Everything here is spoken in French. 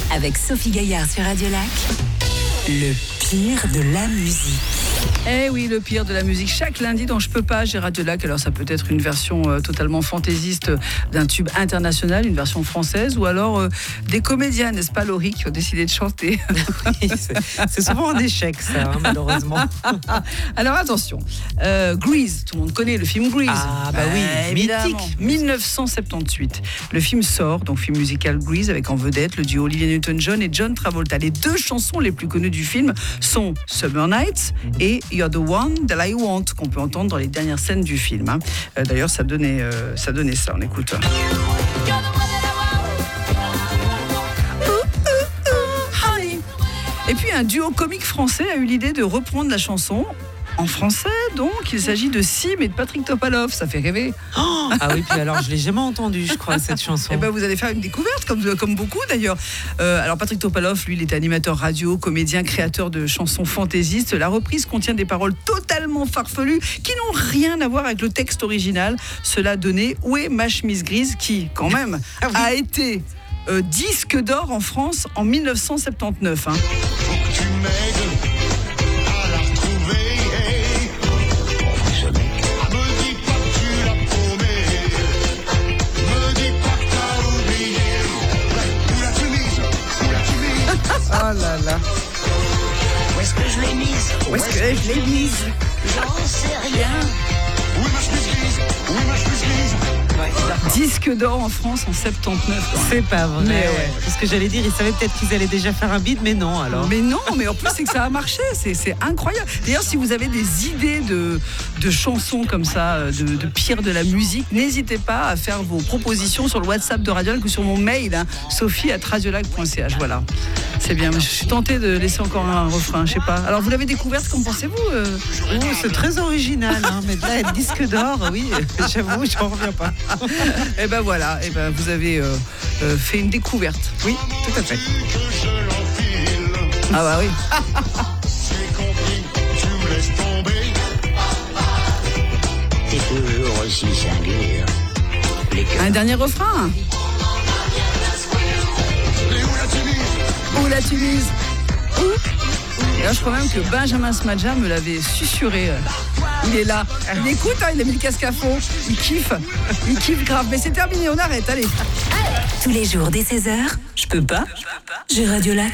avec Sophie Gaillard sur Radio Lac. Le pire de la musique. Eh oui, le pire de la musique. Chaque lundi dans Je peux pas, j'ai Radio Lac. Alors ça peut être une version totalement fantaisiste d'un tube international, une version française, ou alors des comédiens, n'est-ce pas Laurie, qui ont décidé de chanter. C'est souvent un échec ça, malheureusement. Alors attention, Grease, tout le monde connaît le film Grease. Ah bah oui, évidemment. mythique. 1978. Le film sort, donc film musical Grease, avec en vedette le duo Olivia Newton-John et John Travolta. Les deux chansons les plus connues du film sont Summer Nights et You're the One That I Want, qu'on peut entendre dans les dernières scènes du film. D'ailleurs, ça donnait ça, on écoute. Et puis un duo comique français a eu l'idée de reprendre la chanson en français, donc il s'agit de Sim et de Patrick Topalov. Ça fait rêver. Ah oui, puis alors je l'ai jamais entendue, je crois, cette chanson. Eh ben, vous allez faire une découverte, comme beaucoup d'ailleurs. Alors Patrick Topalov, lui, il est animateur radio, comédien, créateur de chansons fantaisistes. La reprise contient des paroles totalement farfelues qui n'ont rien à voir avec le texte original. Cela donnait Où est ma chemise grise, qui, quand même, a été disque d'or en France en 1979. Oh là là. Où est-ce que je l'ai mise? Où est-ce que je l'ai mise? J'en sais rien. Oui, ma chemise grise. Oui, ma chemise grise. Disque d'or en France en 79. Quand même. C'est pas vrai. Mais ouais. Parce que j'allais dire, ils savaient peut-être qu'ils allaient déjà faire un bid, mais non alors. Mais non, mais en plus c'est que ça a marché, c'est incroyable. D'ailleurs, si vous avez des idées de chansons comme ça, de pire de la musique, n'hésitez pas à faire vos propositions sur le WhatsApp de Radio Lac ou sur mon mail, sophie@radiolac.ch. Voilà, c'est bien. Je suis tentée de laisser encore un refrain, je sais pas. Alors vous l'avez découverte, qu'en pensez-vous Oh, c'est très original, hein, mais de là, être disque d'or, oui, j'avoue, j'en reviens pas. Et ben voilà, et ben vous avez fait une découverte. Oui, tout à fait. Ah bah oui. J'ai compris, tu me laisses tomber. T'es toujours aussi singulier. Un dernier refrain. Et où l'as-tu mise? Où l'as-tu mise? Où? Et là, je crois même que Benjamin Smadja me l'avait susurré. Il est là. Il écoute, il a mis le casque à fond. Il kiffe grave. Mais c'est terminé, on arrête, allez. Tous les jours dès 16h, je peux pas. J'ai Radio Lac.